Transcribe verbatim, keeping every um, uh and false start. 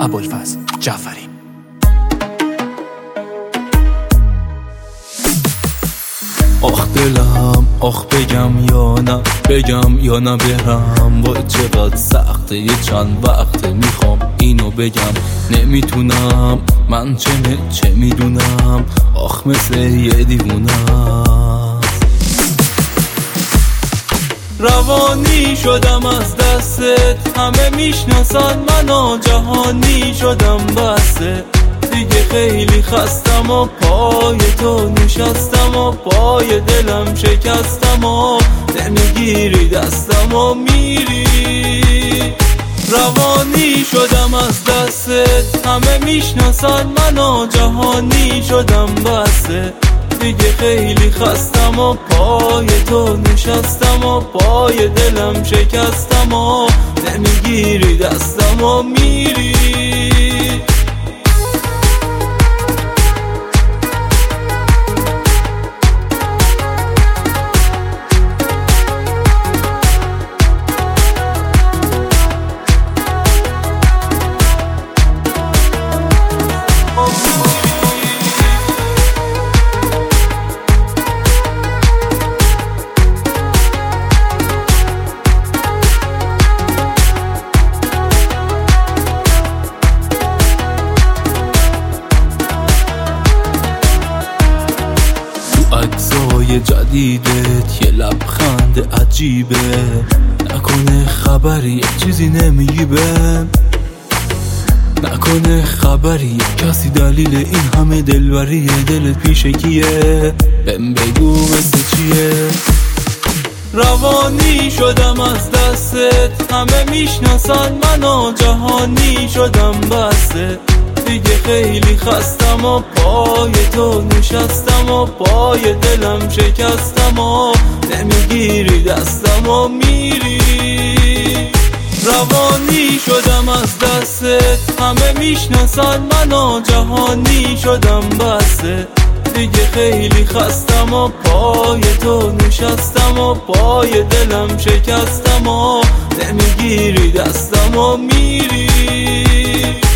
ابوالفضل جعفری. آخ دلم، آخ بگم یا نه، بگم یا نه برم. وای چقدر سخته، یه چند وقته میخوام اینو بگم، نمیتونم. من چه چه میدونم، آخ مثل یه دیوونم. روانی شدم از دستت، همه میشناسن منو، جهانی شدم بسه. دیگه خیلی خستم و پای تو نشستم و پای دلم شکستم و نمیگیری دستم و میری. روانی شدم از دستت، همه میشناسن منو، جهانی شدم بسه. دیگه خیلی خستم و پای تو نشستم و پای دلم شکستم و نمیگیری دستم و میری. اجزای جدیدت یه لبخند عجیبه، نکنه خبری یه چیزی نمیگی بهم، نکنه خبری کسی دلیل این همه دلبری دلت پیش کیه، بهم بگو مثل چیه. روانی شدم از دستت، همه میشناسن منو، جهانی شدم بسه. دیگه خیلی خستم و پای تو نشستم و پای دلم شکستم و نمیگیری دستم و میری. روانی شدم از دستت، همه میشناسن منو، جهانی شدم بسه. دیگه خیلی خستم و پای تو نشستم و پای دلم شکستم و نمیگیری دستم و میری.